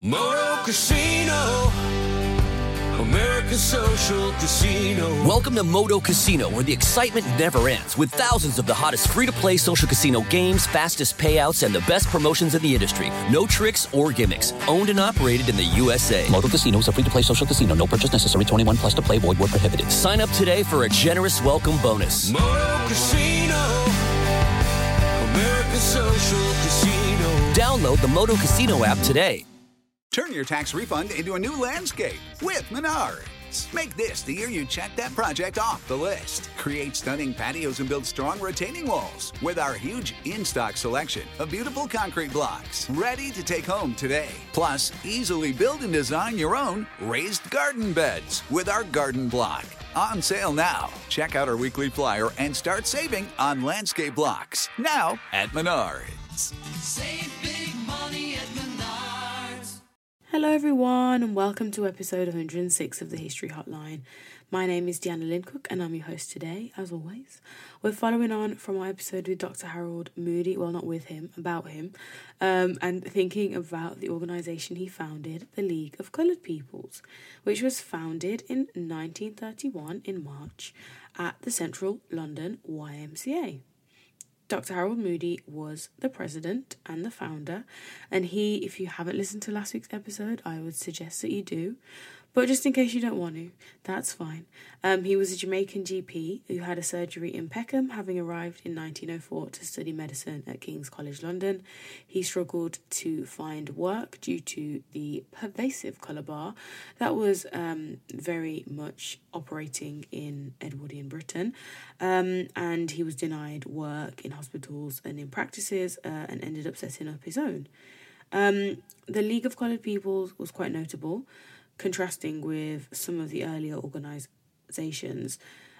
Moto Casino, America's social casino. Welcome to Moto Casino, where the excitement never ends, with thousands of the hottest free-to-play social casino games, fastest payouts, and the best promotions in the industry. No tricks or gimmicks. Owned and operated in the USA. Moto Casino is a free-to-play social casino. No purchase necessary. 21 plus to play. Void where prohibited. Sign up today for a generous welcome bonus. Moto Casino, America's social casino. Download the Moto Casino app today. Turn your tax refund into a new landscape with Menards. Make this the year you check that project off the list. Create stunning patios and build strong retaining walls with our huge in-stock selection of beautiful concrete blocks ready to take home today. Plus, easily build and design your own raised garden beds with our garden block. On sale now. Check out our weekly flyer and start saving on landscape blocks. Now at Menards. Save big money at Menards. Hello everyone and welcome to episode 106 of the History Hotline. My name is Deanna Lincook and I'm your host today, as always. We're following on from our episode with Dr. Harold Moody, well not with him, about him, and thinking about the organisation he founded, the League of Coloured Peoples, which was founded in 1931 in March at the Central London YMCA. Dr. Harold Moody was the president and the founder, and he, if you haven't listened to last week's episode, I would suggest that you do, but just in case you don't want to, that's fine. He was a Jamaican GP who had a surgery in Peckham, having arrived in 1904 to study medicine at King's College London. He struggled to find work due to the pervasive colour bar that was very much operating in Edwardian Britain, and he was denied work in hospitals and in practices and ended up setting up his own. The League of Coloured Peoples was quite notable, contrasting with some of the earlier organisations,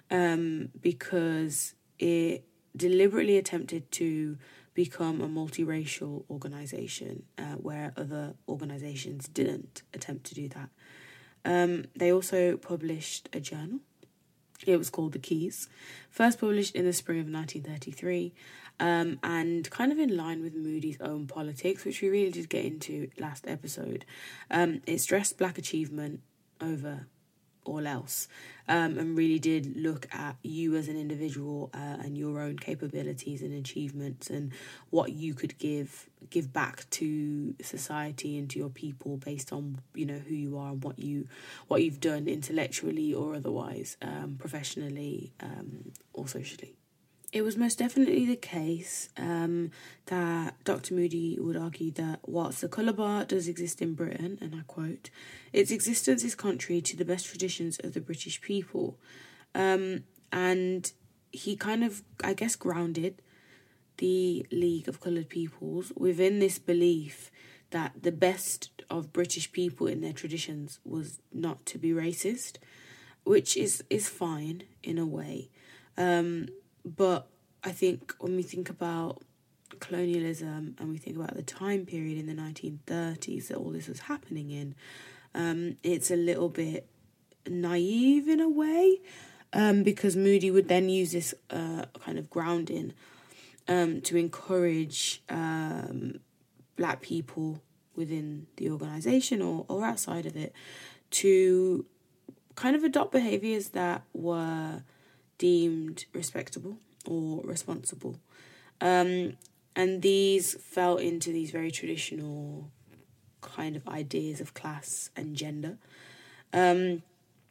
because it deliberately attempted to become a multiracial organisation, where other organisations didn't attempt to do that. They also published a journal. It was called The Keys, first published in the spring of 1933, and kind of in line with Moody's own politics, which we really did get into last episode. It stressed black achievement over all else, and really did look at you as an individual and your own capabilities and achievements and what you could give back to society and to your people based on, you know, who you are and what you've done intellectually or otherwise, professionally or socially. It was most definitely the case that Dr. Moody would argue that whilst the colour bar does exist in Britain, and I quote, its existence is contrary to the best traditions of the British people. And he kind of, I guess, grounded the League of Coloured Peoples within this belief that the best of British people in their traditions was not to be racist, which is fine in a way. But I think when we think about colonialism and we think about the time period in the 1930s that all this was happening in, it's a little bit naive in a way, because Moody would then use this kind of grounding to encourage black people within the organisation or outside of it to kind of adopt behaviours that were deemed respectable or responsible. And these fell into these very traditional kind of ideas of class and gender. And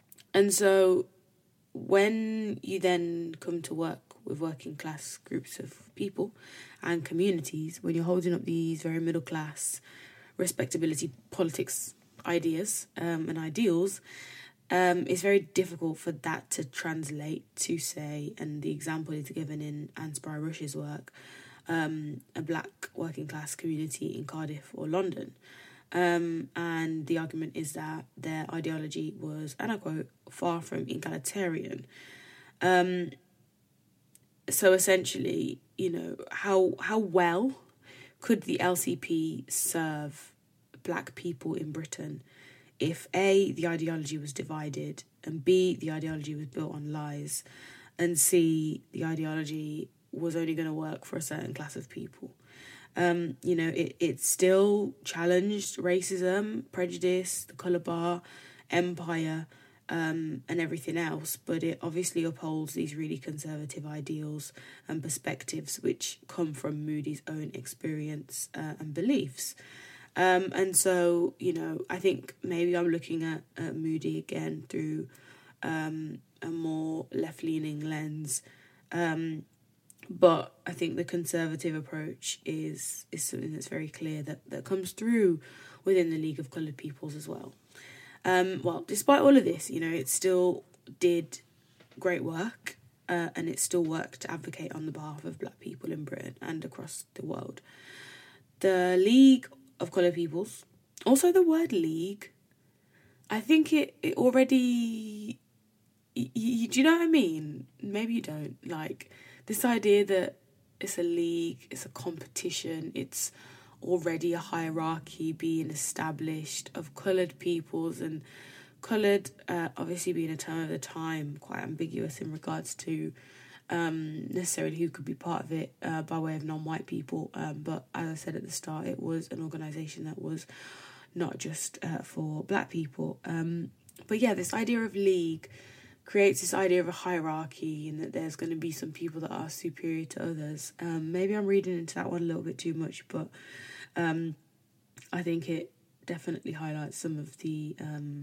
so when you then come to work with working class groups of people and communities, when you're holding up these very middle class respectability politics ideas and ideals, it's very difficult for that to translate to, say, and the example is given in Anne Spry Rush's work, a black working class community in Cardiff or London. And the argument is that their ideology was, and I quote, far from egalitarian. So essentially, you know, how well could the LCP serve black people in Britain if A, the ideology was divided, and B, the ideology was built on lies, and C, the ideology was only going to work for a certain class of people. It still challenged racism, prejudice, the colour bar, empire, and everything else, but it obviously upholds these really conservative ideals and perspectives which come from Moody's own experience and beliefs. And so, I think maybe I'm looking at Moody again through a more left-leaning lens. But I think the conservative approach is something that's very clear that comes through within the League of Coloured Peoples as well. Despite all of this, it still did great work, and it still worked to advocate on the behalf of Black people in Britain and across the world. The League of Coloured Peoples, also the word league, I think it already... do you know what I mean? Maybe you don't. Like, this idea that it's a league, it's a competition, it's already a hierarchy being established of coloured peoples, and coloured obviously being a term of the time, quite ambiguous in regards to necessarily who could be part of it by way of non-white people. But as I said at the start, it was an organisation that was not just for Black people. But yeah, this idea of league creates this idea of a hierarchy and that there's going to be some people that are superior to others. Maybe I'm reading into that one a little bit too much, but I think it definitely highlights some of the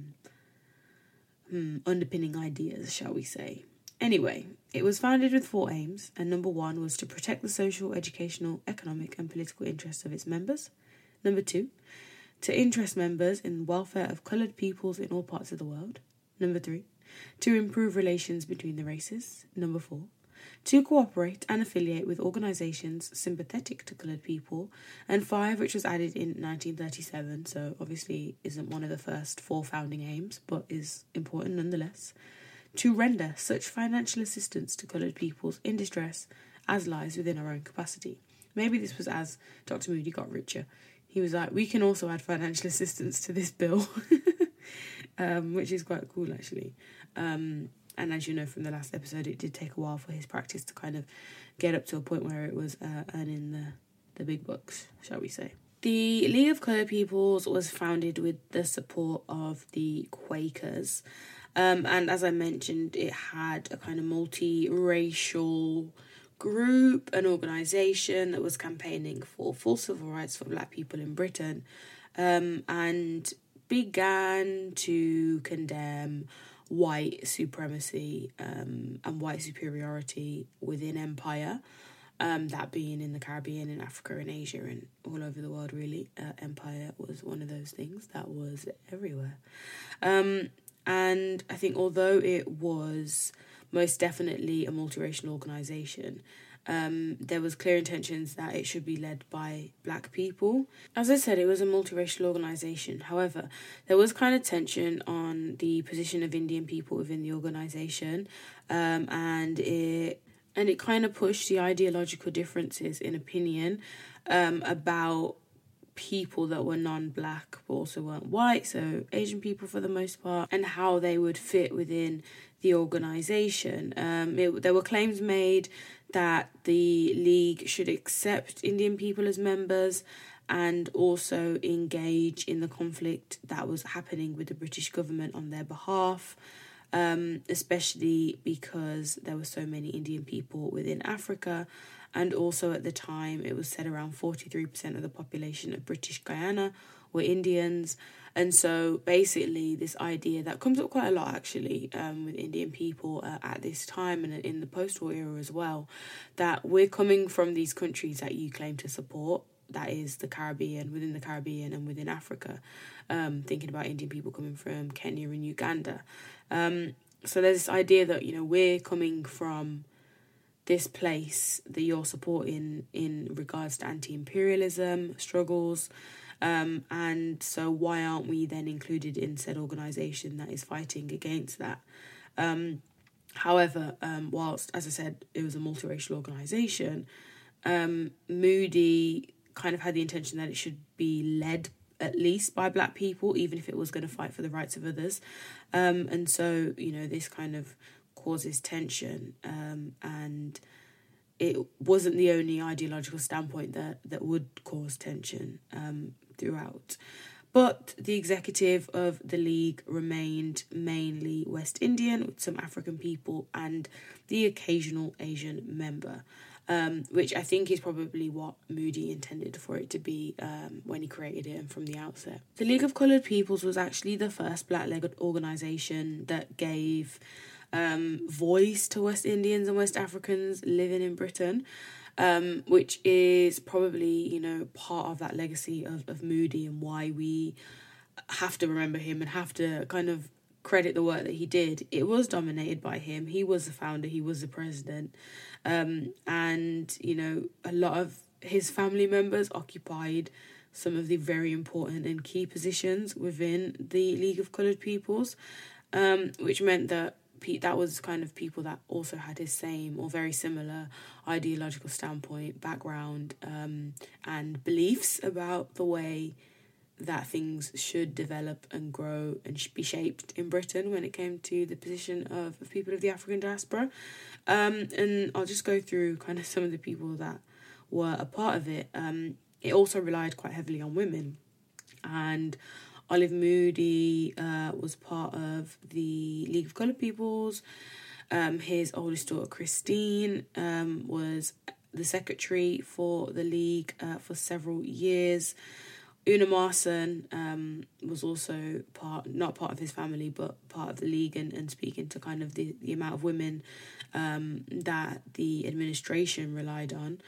underpinning ideas, shall we say. Anyway, it was founded with 4 aims, and number 1 was to protect the social, educational, economic and political interests of its members. Number 2, to interest members in the welfare of coloured peoples in all parts of the world. Number 3, to improve relations between the races. Number 4, to cooperate and affiliate with organisations sympathetic to coloured people. And 5, which was added in 1937, so obviously isn't one of the first 4 founding aims, but is important nonetheless, to render such financial assistance to coloured peoples in distress as lies within our own capacity. Maybe this was as Dr. Moody got richer. He was like, we can also add financial assistance to this bill, which is quite cool, actually. And as you know from the last episode, it did take a while for his practice to kind of get up to a point where it was earning the big bucks, shall we say. The League of Coloured Peoples was founded with the support of the Quakers. And as I mentioned, it had a kind of multi-racial group, an organisation that was campaigning for full civil rights for Black people in Britain, and began to condemn white supremacy and white superiority within empire, that being in the Caribbean, in Africa and Asia and all over the world, really. Empire was one of those things that was everywhere. And I think although it was most definitely a multiracial organisation, there was clear intentions that it should be led by Black people. As I said, it was a multiracial organisation. However, there was kind of tension on the position of Indian people within the organisation, and it kind of pushed the ideological differences in opinion about people that were non-Black but also weren't white, so Asian people for the most part, and how they would fit within the organisation. There were claims made that the League should accept Indian people as members and also engage in the conflict that was happening with the British government on their behalf, especially because there were so many Indian people within Africa. And also at the time, it was said around 43% of the population of British Guyana were Indians. And so basically this idea that comes up quite a lot actually with Indian people at this time and in the post-war era as well, that we're coming from these countries that you claim to support, that is the Caribbean, within the Caribbean and within Africa, thinking about Indian people coming from Kenya and Uganda. So there's this idea that, we're coming from this place that you're supporting in regards to anti-imperialism struggles, and so why aren't we then included in said organisation that is fighting against that? However, whilst, as I said, it was a multiracial organisation, Moody kind of had the intention that it should be led at least by Black people, even if it was going to fight for the rights of others. And so, this kind of causes tension, and it wasn't the only ideological standpoint that would cause tension throughout. But the executive of the League remained mainly West Indian, with some African people and the occasional Asian member, which I think is probably what Moody intended for it to be when he created it and from the outset. The League of Coloured Peoples was actually the first black-led organisation that gave voice to West Indians and West Africans living in Britain, which is probably, part of that legacy of Moody and why we have to remember him and have to kind of credit the work that he did. It was dominated by him. He was the founder. He was the president. And, a lot of his family members occupied some of the very important and key positions within the League of Coloured Peoples, which meant that was kind of people that also had his same or very similar ideological standpoint, background, and beliefs about the way that things should develop and grow and be shaped in Britain when it came to the position of people of the African diaspora. And I'll just go through kind of some of the people that were a part of it. It also relied quite heavily on women, and Olive Moody was part of the League of Coloured Peoples. His oldest daughter, Christine, was the secretary for the League for several years. Una Marson was also not part of his family, but part of the League and speaking to kind of the amount of women that the administration relied on.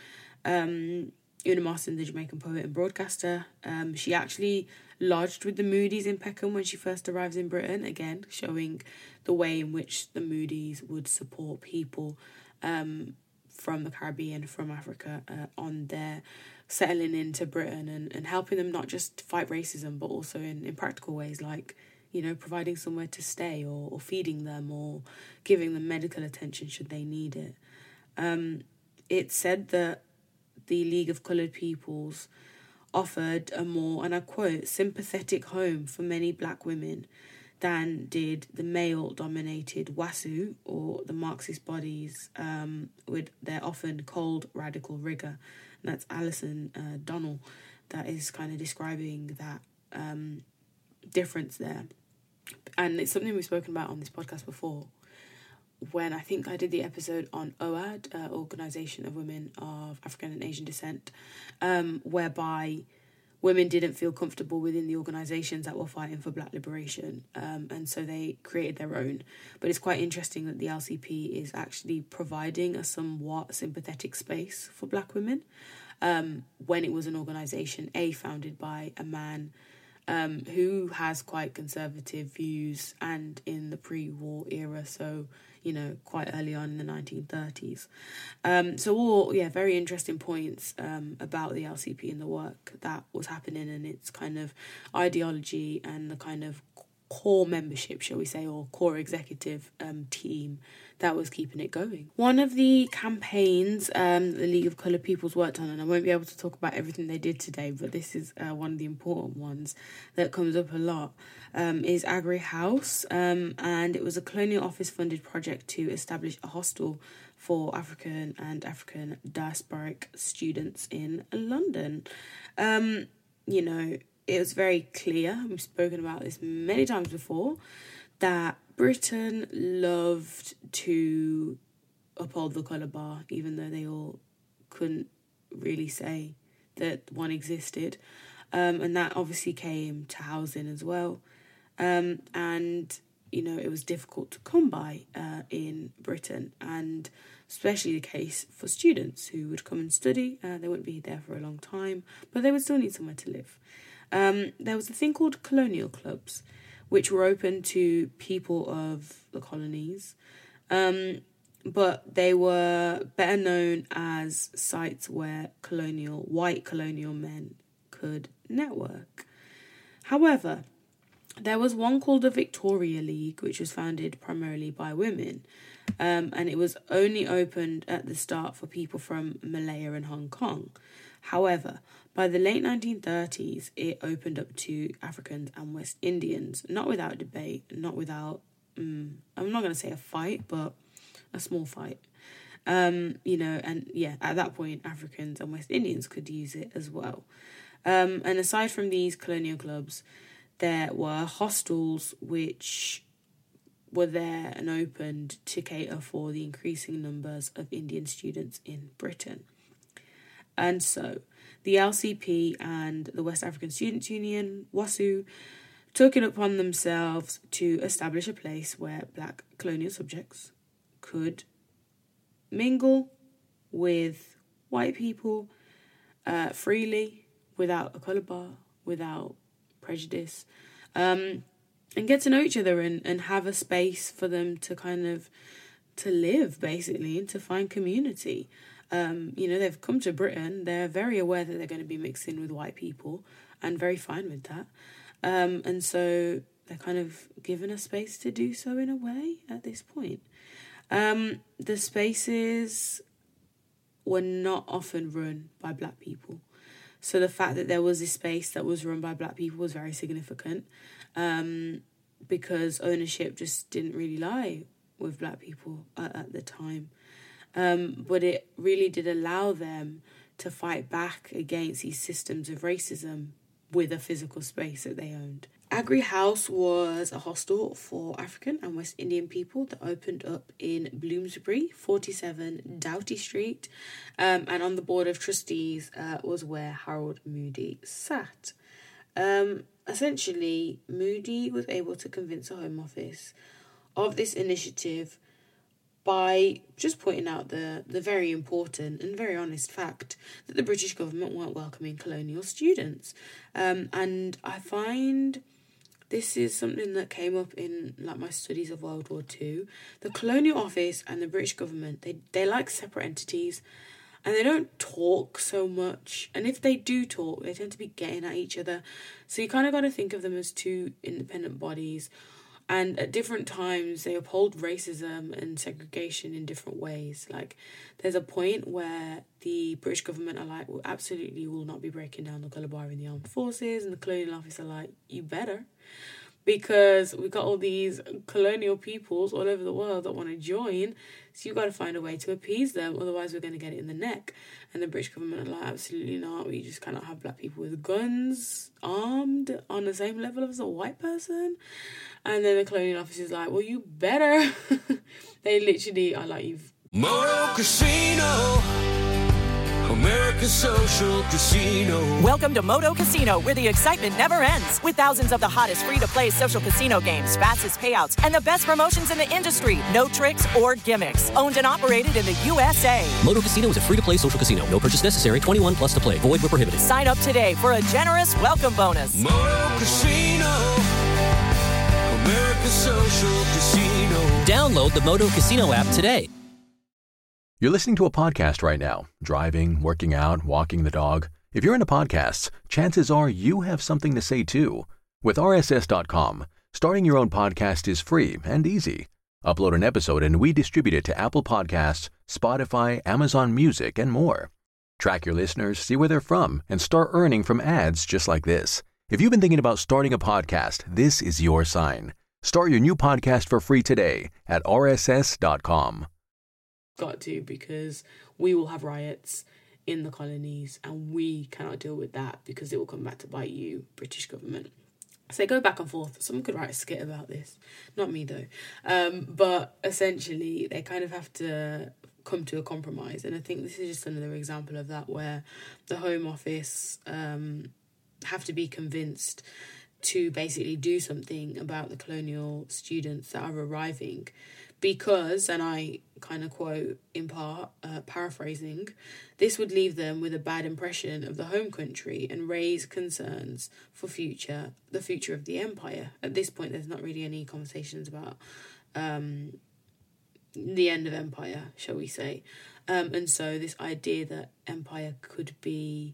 Una Marson, the Jamaican poet and broadcaster, she actually lodged with the Moody's in Peckham when she first arrives in Britain, again showing the way in which the Moody's would support people from the Caribbean, from Africa, on their settling into Britain and helping them not just fight racism, but also in practical ways like, providing somewhere to stay or feeding them or giving them medical attention should they need it. It's said that the League of Coloured Peoples offered a more, and I quote, sympathetic home for many black women than did the male-dominated WASU or the Marxist bodies with their often cold, radical rigour. And that's Alison Donnell that is kind of describing that difference there. And it's something we've spoken about on this podcast before, when I think I did the episode on OAD, Organisation of Women of African and Asian Descent, whereby women didn't feel comfortable within the organisations that were fighting for black liberation, and so they created their own. But it's quite interesting that the LCP is actually providing a somewhat sympathetic space for black women, when it was an organisation, founded by a man who has quite conservative views and in the pre-war era, so quite early on in the 1930s. So all, very interesting points about the LCP and the work that was happening and its kind of ideology and the kind of core membership, shall we say, or core executive team that was keeping it going. One of the campaigns the League of Coloured Peoples worked on, and I won't be able to talk about everything they did today, but this is one of the important ones that comes up a lot, is Agri House, and it was a colonial office-funded project to establish a hostel for African and African diasporic students in London. It was very clear, we've spoken about this many times before, that Britain loved to uphold the colour bar, even though they all couldn't really say that one existed. And that obviously came to housing as well. And, it was difficult to come by in Britain, and especially the case for students who would come and study. They wouldn't be there for a long time, but they would still need somewhere to live. There was a thing called colonial clubs, which were open to people of the colonies, but they were better known as sites where white colonial men could network. However, there was one called the Victoria League, which was founded primarily by women, and it was only opened at the start for people from Malaya and Hong Kong. However, by the late 1930s, it opened up to Africans and West Indians, not without debate, not without, I'm not going to say a fight, but a small fight. At that point, Africans and West Indians could use it as well. And aside from these colonial clubs, there were hostels which were there and opened to cater for the increasing numbers of Indian students in Britain. And so the LCP and the West African Students' Union, WASU, took it upon themselves to establish a place where black colonial subjects could mingle with white people freely, without a colour bar, without prejudice, and get to know each other and have a space for them to kind of to live, basically, and to find community. They've come to Britain, they're very aware that they're going to be mixed in with white people and very fine with that. And so they're kind of given a space to do so in a way at this point. The spaces were not often run by black people. So the fact that there was this space that was run by black people was very significant, because ownership just didn't really lie with black people at the time. But it really did allow them to fight back against these systems of racism with a physical space that they owned. Agri House was a hostel for African and West Indian people that opened up in Bloomsbury, 47 Doughty Street, and on the board of trustees was where Harold Moody sat. Essentially, Moody was able to convince the Home Office of this initiative by just pointing out the very important and very honest fact that the British government weren't welcoming colonial students. And I find this is something that came up in my studies of World War II. The Colonial Office and the British government, they're like separate entities, and they don't talk so much. And if they do talk, they tend to be getting at each other. So you kind of got to think of them as two independent bodies. And at different times, they uphold racism and segregation in different ways. Like, there's a point where the British government are like, well, absolutely will not be breaking down the colour bar in the armed forces. And the Colonial Office are like, you better. Because we've got all these colonial peoples all over the world that want to join. So you've got to find a way to appease them. Otherwise, we're going to get it in the neck. And the British government are like, absolutely not. We just cannot have black people with guns, armed, on the same level as a white person. And then the Colonial Office is like, well, you better. They literally are like, you've... Moto Casino, America's social casino. Welcome to Moto Casino, where the excitement never ends. With thousands of the hottest free-to-play social casino games, fastest payouts, and the best promotions in the industry. No tricks or gimmicks. Owned and operated in the USA. Moto Casino is a free-to-play social casino. No purchase necessary. 21 plus to play. Void where prohibited. Sign up today for a generous welcome bonus. Moto Casino, America's social casino. Download the Moto Casino app today. You're listening to a podcast right now, driving, working out, walking the dog. If you're into podcasts, chances are you have something to say too. With RSS.com, starting your own podcast is free and easy. Upload an episode and we distribute it to Apple Podcasts, Spotify, Amazon Music, and more. Track your listeners, see where they're from, and start earning from ads just like this. If you've been thinking about starting a podcast, this is your sign. Start your new podcast for free today at RSS.com. Got to, because we will have riots in the colonies and we cannot deal with that because it will come back to bite you, British government. So they go back and forth. Someone could write a skit about this. Not me, though. But essentially, they kind of have to come to a compromise. And I think this is just another example of that, where the Home Office have to be convinced to basically do something about the colonial students that are arriving. Because, and I kind of quote in part, paraphrasing, this would leave them with a bad impression of the home country and raise concerns for the future of the empire. At this point, there's not really any conversations about the end of empire, shall we say. And so this idea that empire could be,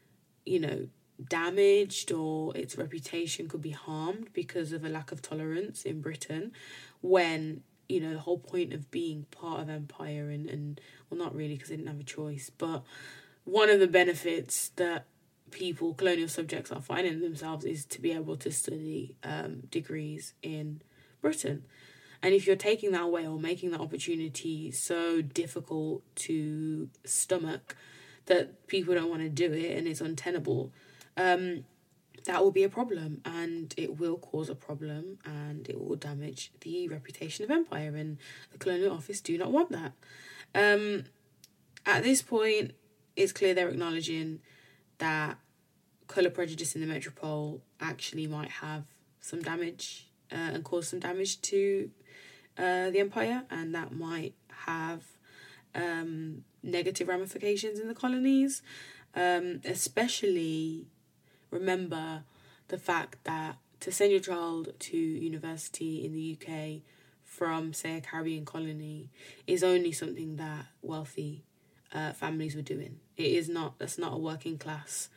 damaged, or its reputation could be harmed because of a lack of tolerance in Britain, when the whole point of being part of empire and well, not really, because they didn't have a choice, but one of the benefits that colonial subjects are finding themselves is to be able to study degrees in Britain. And if you're taking that away or making that opportunity so difficult to stomach that people don't want to do it and it's untenable, that will be a problem, and it will cause a problem, and it will damage the reputation of empire, and the Colonial Office do not want that. At this point, it's clear they're acknowledging that colour prejudice in the metropole actually might have some damage and cause some damage to the empire, and that might have negative ramifications in the colonies. Especially remember the fact that to send your child to university in the UK from, say, a Caribbean colony is only something that wealthy families were doing. That's not a working class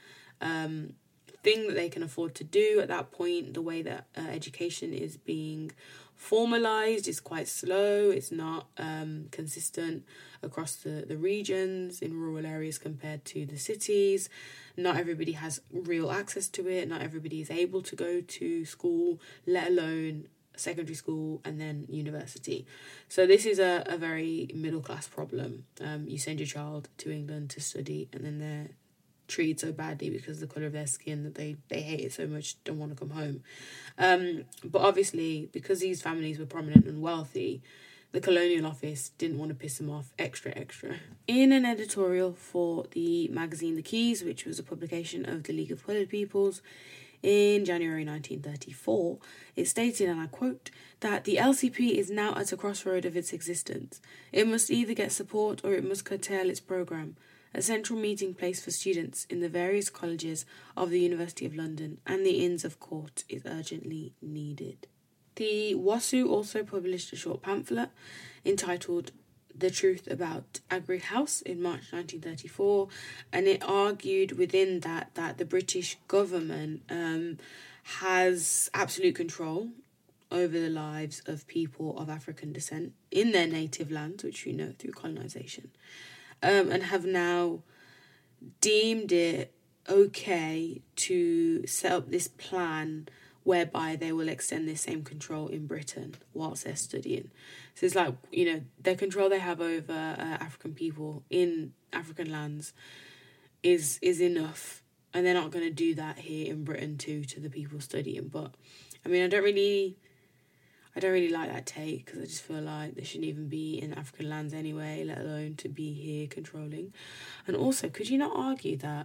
thing that they can afford to do at that point. The way that education is being formalised is quite slow. It's not consistent across the regions in rural areas compared to the cities. Not everybody has real access to it. Not everybody is able to go to school, let alone secondary school and then university. So this is a very middle class problem. You send your child to England to study, and then they're treated so badly because of the colour of their skin that they hate it so much, don't want to come home. But obviously, because these families were prominent and wealthy, the Colonial Office didn't want to piss them off extra. In an editorial for the magazine The Keys, which was a publication of the League of Coloured Peoples, in January 1934, it stated, and I quote, that the LCP is now at a crossroad of its existence. It must either get support or it must curtail its programme. A central meeting place for students in the various colleges of the University of London and the Inns of Court is urgently needed. The WASU also published a short pamphlet entitled The Truth About Aggrey House in March 1934, and it argued within that the British government has absolute control over the lives of people of African descent in their native lands, which we know through colonisation, and have now deemed it okay to set up this plan whereby they will extend this same control in Britain whilst they're studying. So it's like, the control they have over African people in African lands is enough, and they're not going to do that here in Britain too to the people studying. But I mean, I don't really like that take, because I just feel like they shouldn't even be in African lands anyway, let alone to be here controlling. And also, could you not argue that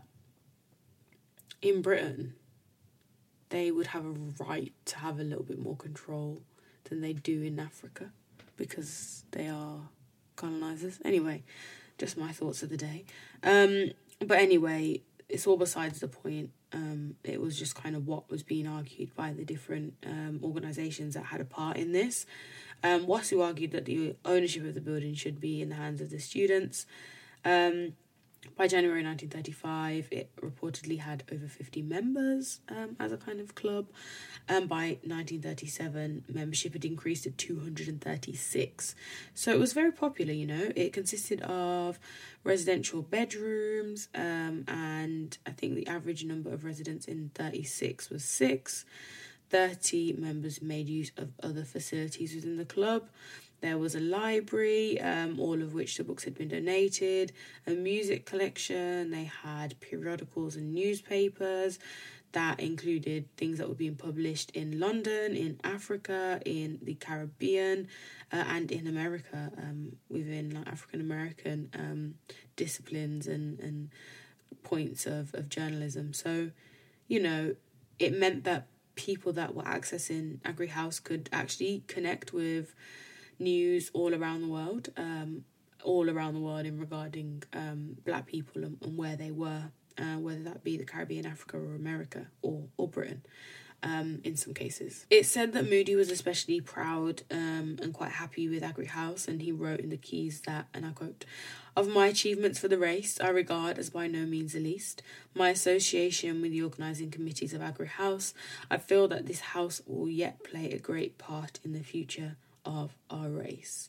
in Britain they would have a right to have a little bit more control than they do in Africa because they are colonisers? Anyway, just my thoughts of the day. But anyway, it's all besides the point. It was just kind of what was being argued by the different organisations that had a part in this. WASU argued that the ownership of the building should be in the hands of the students. By January 1935, it reportedly had over 50 members as a kind of club. By 1937, membership had increased to 236. So it was very popular, It consisted of residential bedrooms, and I think the average number of residents in 36 was 6. 30 members made use of other facilities within the club. There was a library, all of which the books had been donated, a music collection, they had periodicals and newspapers that included things that were being published in London, in Africa, in the Caribbean, and in America, within like African American disciplines and points of journalism. So, it meant that people that were accessing Aggrey House could actually connect with news all around the world in regarding black people and where they were, whether that be the Caribbean, Africa or America or Britain in some cases. It said that Moody was especially proud and quite happy with Aggrey House, and he wrote in the Keys that, and I quote, "Of my achievements for the race, I regard as by no means the least my association with the organising committees of Aggrey House. I feel that this house will yet play a great part in the future of our race."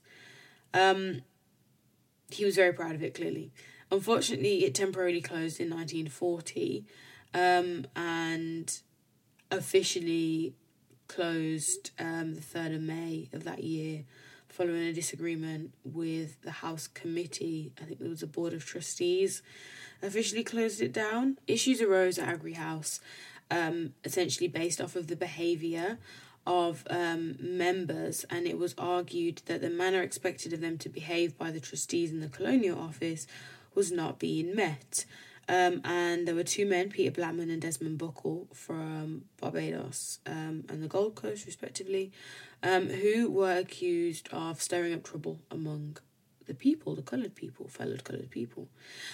He was very proud of it, clearly. Unfortunately, it temporarily closed in 1940, and officially closed the 3rd of May of that year following a disagreement with the House Committee. I think there was a Board of Trustees officially closed it down. Issues arose at Agri House, essentially based off of the behaviour of members, and it was argued that the manner expected of them to behave by the trustees in the Colonial Office was not being met. And there were two men, Peter Blackman and Desmond Buckle, from Barbados and the Gold Coast, respectively, who were accused of stirring up trouble among the people, the coloured people, fellow coloured people.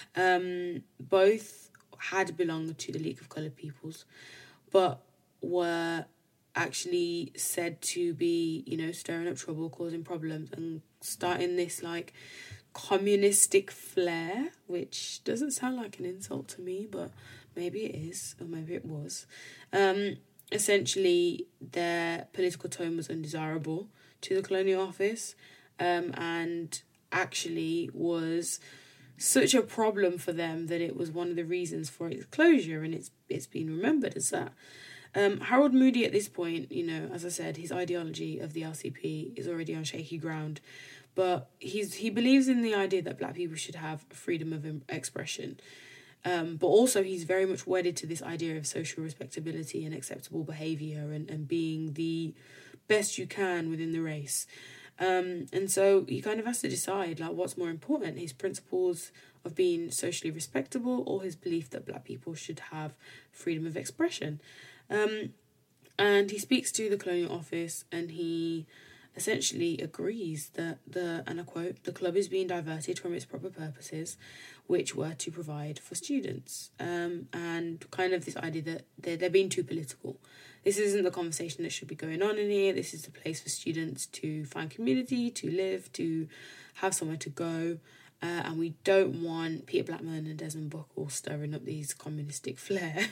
Both had belonged to the League of Coloured Peoples, but were actually said to be, stirring up trouble, causing problems, and starting this, communistic flair, which doesn't sound like an insult to me, but maybe it is, or maybe it was. Essentially, their political tone was undesirable to the Colonial Office, and actually was such a problem for them that it was one of the reasons for its closure, and it's been remembered as that. Harold Moody at this point, as I said, his ideology of the LCP is already on shaky ground, but he believes in the idea that black people should have freedom of expression. But also he's very much wedded to this idea of social respectability and acceptable behaviour and being the best you can within the race. And so he kind of has to decide, what's more important, his principles of being socially respectable or his belief that black people should have freedom of expression. And he speaks to the Colonial Office and he essentially agrees that and I quote, "the club is being diverted from its proper purposes, which were to provide for students." And kind of this idea that they're being too political. This isn't the conversation that should be going on in here. This is the place for students to find community, to live, to have somewhere to go. And we don't want Peter Blackman and Desmond Buckle stirring up these communistic flair.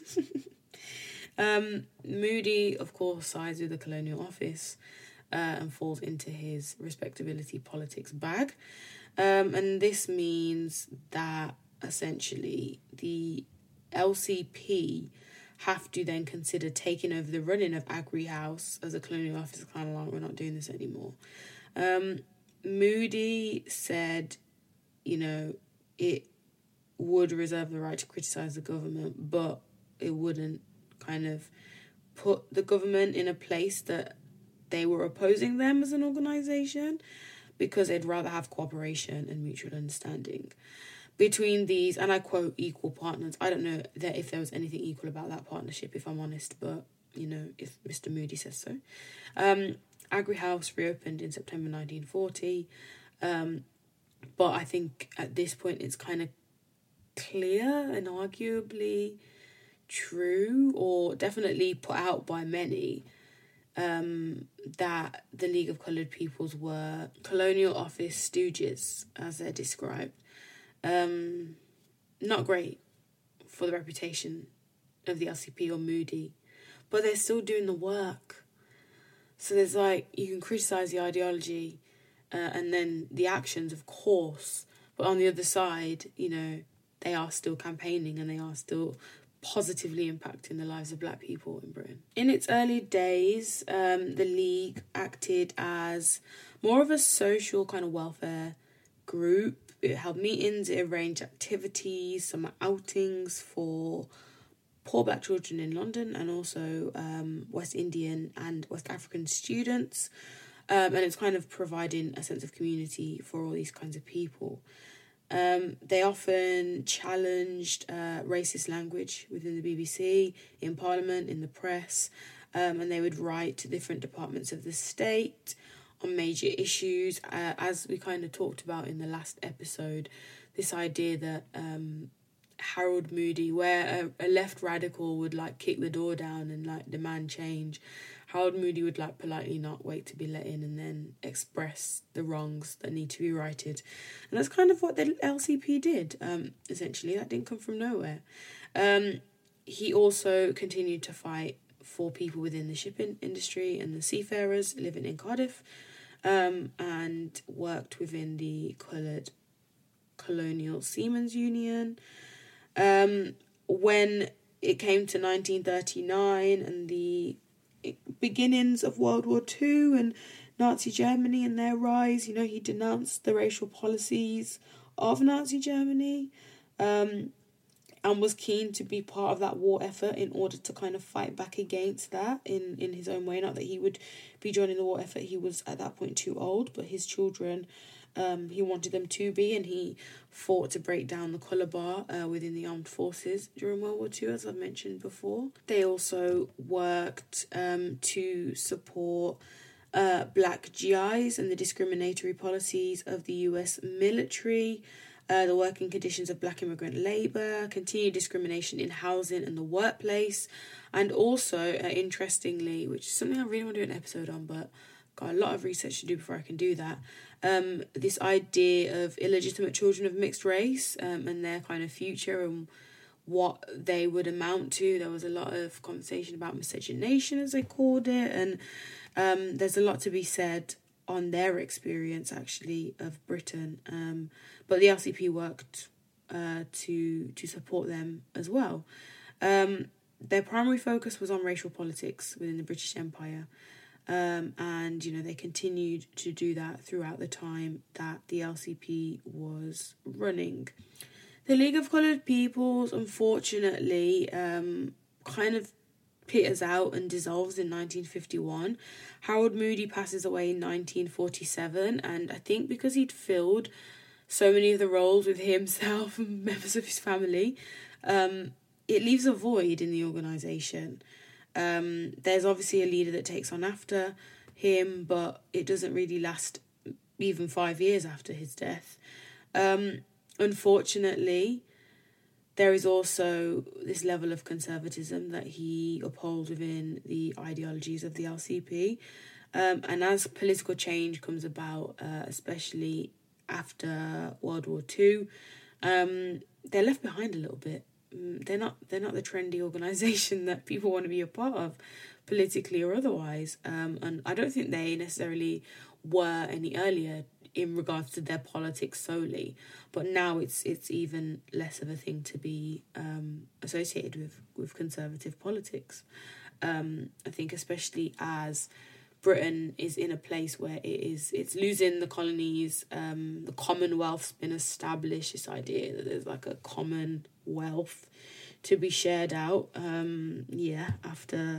Moody, of course, sides with the Colonial Office and falls into his respectability politics bag. And this means that essentially the LCP have to then consider taking over the running of Agri House as a Colonial Office, kind of like, we're not doing this anymore. Moody said, it would reserve the right to criticise the government, but it wouldn't kind of put the government in a place that they were opposing them as an organisation, because they'd rather have cooperation and mutual understanding between these, and I quote, equal partners. I don't know that if there was anything equal about that partnership, if I'm honest, but, if Mr. Moody says so. Agri House reopened in September 1940, but I think at this point it's kind of clear and arguably true, or definitely put out by many, that the League of Coloured Peoples were Colonial Office stooges, as they're described. Not great for the reputation of the LCP or Moody, but they're still doing the work. So there's you can criticise the ideology and then the actions, of course, but on the other side, they are still campaigning and they are still positively impacting the lives of black people in Britain. In its early days, the League acted as more of a social kind of welfare group. It held meetings, it arranged activities, some outings for poor black children in London and also West Indian and West African students. And it's kind of providing a sense of community for all these kinds of people. They often challenged racist language within the BBC, in Parliament, in the press, and they would write to different departments of the state on major issues. As we kind of talked about in the last episode, this idea that Harold Moody, where a left radical would kick the door down and demand change, Harold Moody would politely not wait to be let in and then express the wrongs that need to be righted. And that's kind of what the LCP did, essentially. That didn't come from nowhere. He also continued to fight for people within the shipping industry and the seafarers living in Cardiff, and worked within the Coloured Colonial Seamen's Union. When it came to 1939 and the beginnings of World War II and Nazi Germany and their rise. You know, he denounced the racial policies of Nazi Germany, and was keen to be part of that war effort in order to kind of fight back against that in his own way. Not that he would be joining the war effort, he was at that point too old, but his children, he wanted them to be, and he fought to break down the colour bar within the armed forces during World War II, as I've mentioned before. They also worked to support black GIs and the discriminatory policies of the US military, the working conditions of black immigrant labour, continued discrimination in housing and the workplace, and also, interestingly, which is something I really want to do an episode on, but got a lot of research to do before I can do that, this idea of illegitimate children of mixed race and their kind of future and what they would amount to. There was a lot of conversation about miscegenation, as they called it, and there's a lot to be said on their experience, actually, of Britain. But the LCP worked to support them as well. Their primary focus was on racial politics within the British Empire. And, you know, they continued to do that throughout the time that the LCP was running. The League of Coloured Peoples, unfortunately, kind of peters out and dissolves in 1951. Harold Moody passes away in 1947, and I think because he'd filled so many of the roles with himself and members of his family, it leaves a void in the organisation. There's obviously a leader that takes on after him, but it doesn't really last even 5 years after his death. Unfortunately, there is also this level of conservatism that he upholds within the ideologies of the LCP. And as political change comes about, especially after World War II, they're left behind a little bit. They're not the trendy organisation that people want to be a part of, politically or otherwise. And I don't think they necessarily were any earlier in regards to their politics solely, but now it's even less of a thing to be associated with conservative politics. I think especially as Britain is in a place where it's losing the colonies, the Commonwealth's been established, this idea that there's like a common wealth to be shared out, after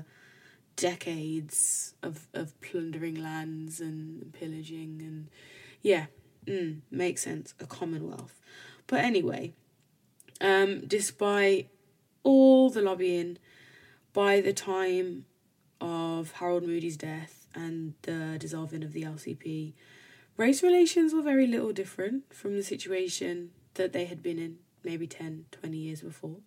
decades of plundering lands and pillaging, and makes sense, a commonwealth. But anyway, despite all the lobbying, by the time of Harold Moody's death and the dissolving of the LCP, race relations were very little different from the situation that they had been in maybe 10, 20 years before.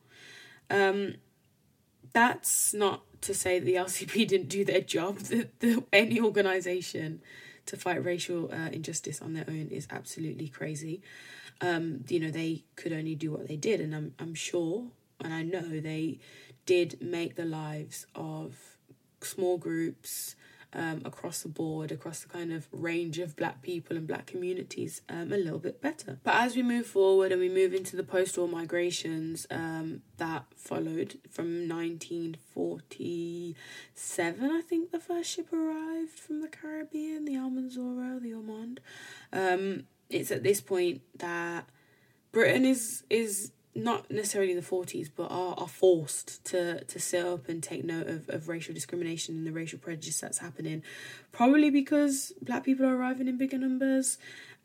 That's not to say that the LCP didn't do their job. Any organisation to fight racial injustice on their own is absolutely crazy. They could only do what they did, and I'm sure, and I know they did make the lives of small groups across the board, across the kind of range of black people and black communities a little bit better. But as we move forward and we move into the post-war migrations that followed from 1947, I think the first ship arrived from the Caribbean, the Almanzora, the Ormond. It's at this point that Britain is not necessarily in the 40s, but are forced to sit up and take note of racial discrimination and the racial prejudice that's happening, probably because black people are arriving in bigger numbers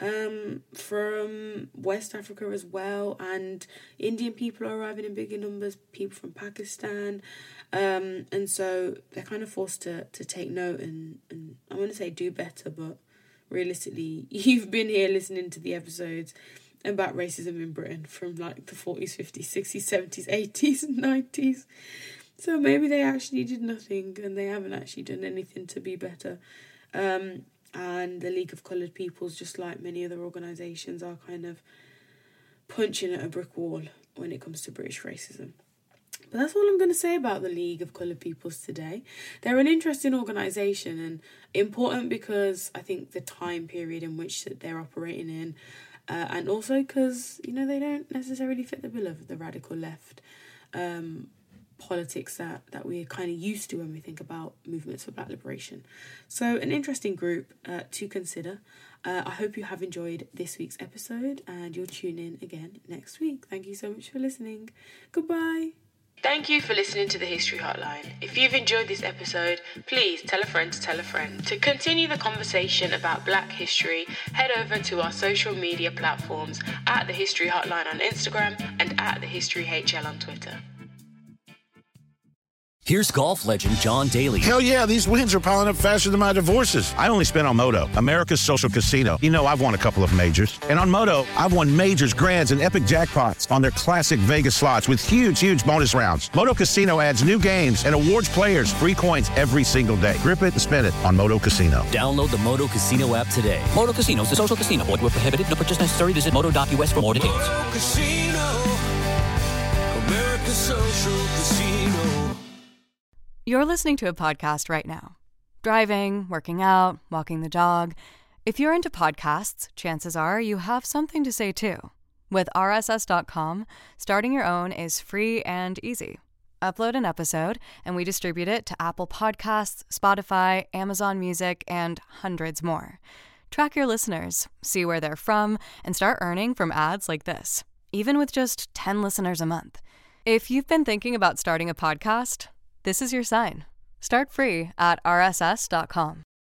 from West Africa as well, and Indian people are arriving in bigger numbers, people from Pakistan, and so they're kind of forced to take note and I want to say do better, but realistically, you've been here listening to the episodes about racism in Britain from like the 40s, 50s, 60s, 70s, 80s and 90s. So maybe they actually did nothing and they haven't actually done anything to be better. And the League of Coloured Peoples, just like many other organisations, are kind of punching at a brick wall when it comes to British racism. But that's all I'm going to say about the League of Coloured Peoples today. They're an interesting organisation and important because I think the time period in which they're operating in, and also because, they don't necessarily fit the bill of the radical left politics that we're kind of used to when we think about movements for Black liberation. So an interesting group to consider. I hope you have enjoyed this week's episode and you'll tune in again next week. Thank you so much for listening. Goodbye. Thank you for listening to the History Hotline. If you've enjoyed this episode, please tell a friend to tell a friend. To continue the conversation about Black history, head over to our social media platforms at the History Hotline on Instagram and at the History HL on Twitter. Here's golf legend John Daly. Hell yeah, these wins are piling up faster than my divorces. I only spent on Moto, America's social casino. You know, I've won a couple of majors. And on Moto, I've won majors, grands, and epic jackpots on their classic Vegas slots with huge bonus rounds. Moto Casino adds new games and awards players free coins every single day. Grip it and spin it on Moto Casino. Download the Moto Casino app today. Moto Casino is a social casino. Void where prohibited. No purchase necessary. Visit moto.us for more details. Moto Casino, America's social casino. You're listening to a podcast right now. Driving, working out, walking the dog. If you're into podcasts, chances are you have something to say too. With RSS.com, starting your own is free and easy. Upload an episode, and we distribute it to Apple Podcasts, Spotify, Amazon Music, and hundreds more. Track your listeners, see where they're from, and start earning from ads like this, even with just 10 listeners a month. If you've been thinking about starting a podcast, this is your sign. Start free at rss.com.